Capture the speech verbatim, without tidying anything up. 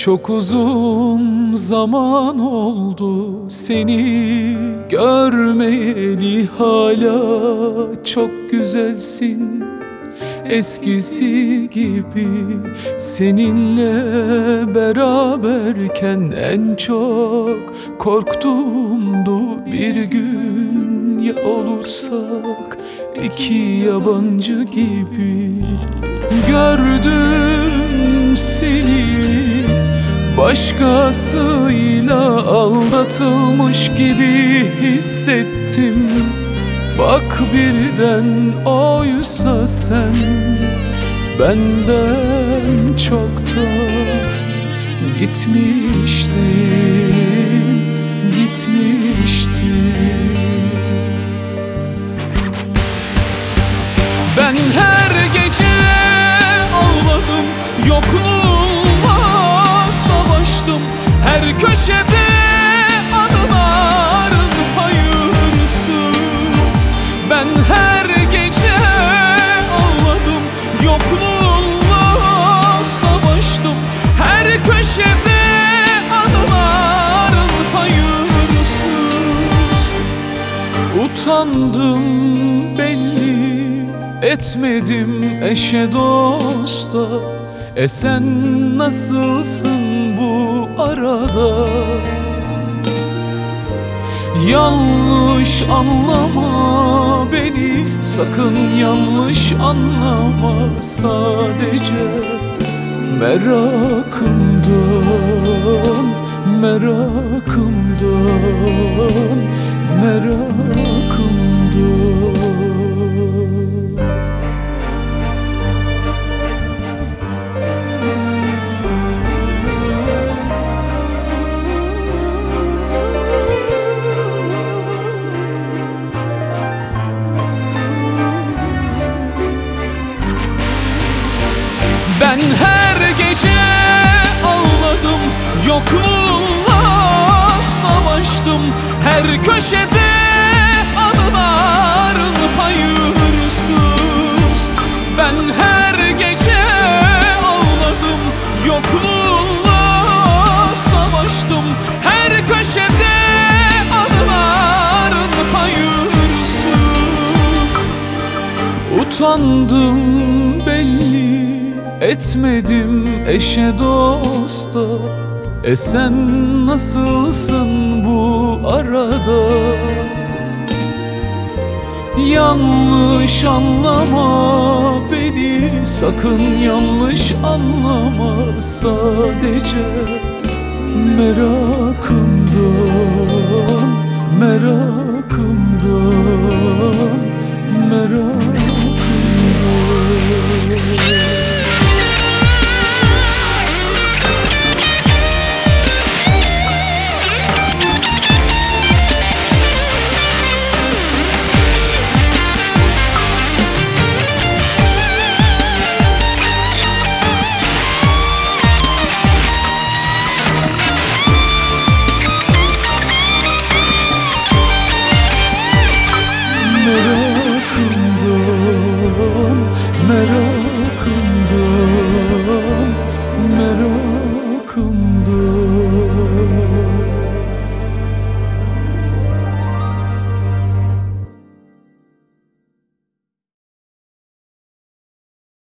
Çok uzun zaman oldu seni görmeyeli, hala çok güzelsin eskisi gibi. Seninle beraberken en çok korktuğumdu bir gün ya olursak iki yabancı gibi. Gördüm seni başkasıyla aldatılmış gibi hissettim. Bak birden oysa sen benden çoktan gitmiştin, gitmiştin. Ben her gece ağladım, yokluğunla savaştım. Her köşede anıların hayırsız. Ben her gece ağladım, yokluğunla savaştım. Her köşede anıların hayırsız. Utandım belli etmedim eşe dosta. E sen nasılsın bu arada? Yanlış anlama beni, sakın yanlış anlama. Sadece merakımdan, merakımdan, merakımdan. Ben her gece ağladım, yokluğunla savaştım. Her köşede anıların hayırsız. Ben her gece ağladım, yokluğunla savaştım. Her köşede anıların hayırsız. Utandım belli etmedim eşe dosta. E sen nasılsın bu arada? Yanlış anlama beni, sakın yanlış anlama. Sadece merakımdan, merak